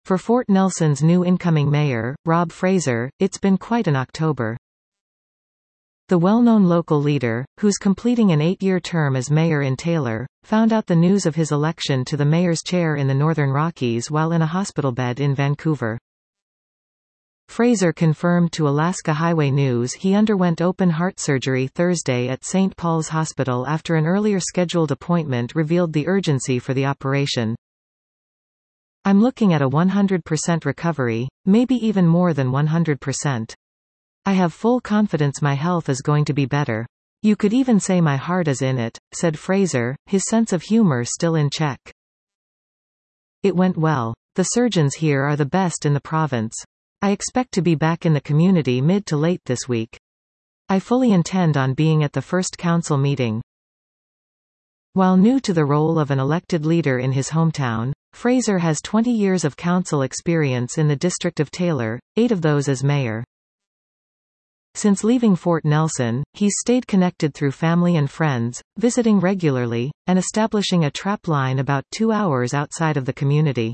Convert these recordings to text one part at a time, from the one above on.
For Fort Nelson's new incoming mayor, Rob Fraser, it's been quite an October. The well-known local leader, who's completing an 8-year term as mayor in Taylor, found out the news of his election to the mayor's chair in the Northern Rockies while in a hospital bed in Vancouver. Fraser confirmed to Alaska Highway News he underwent open heart surgery Thursday at St. Paul's Hospital after an earlier scheduled appointment revealed the urgency for the operation. "I'm looking at a 100% recovery, maybe even more than 100%. I have full confidence my health is going to be better. You could even say my heart is in it," said Fraser, his sense of humor still in check. "It went well. The surgeons here are the best in the province. I expect to be back in the community mid to late this week. I fully intend on being at the first council meeting." While new to the role of an elected leader in his hometown, Fraser has 20 years of council experience in the district of Taylor, 8 of those as mayor. Since leaving Fort Nelson, he's stayed connected through family and friends, visiting regularly, and establishing a trap line about 2 hours outside of the community.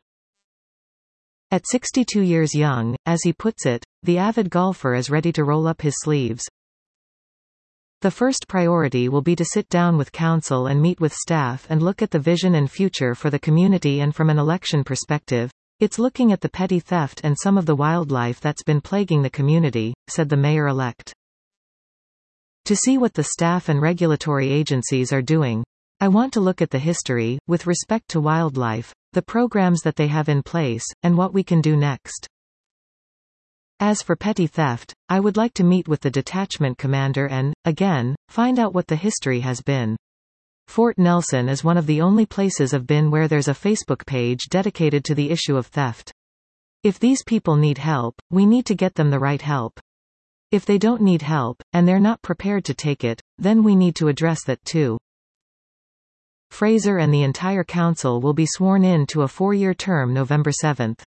At 62 years young, as he puts it, the avid golfer is ready to roll up his sleeves. The first priority will be to sit down with council and meet with staff and look at the vision and future for the community, and from an election perspective, it's looking at the petty theft and some of the wildlife that's been plaguing the community, said the mayor-elect. To see what the staff and regulatory agencies are doing. I want to look at the history, with respect to wildlife, the programs that they have in place, and what we can do next. As for petty theft, I would like to meet with the detachment commander and, again, find out what the history has been. Fort Nelson is one of the only places I've been where there's a Facebook page dedicated to the issue of theft. If these people need help, we need to get them the right help. If they don't need help, and they're not prepared to take it, then we need to address that too. Fraser and the entire council will be sworn in to a 4-year term November 7.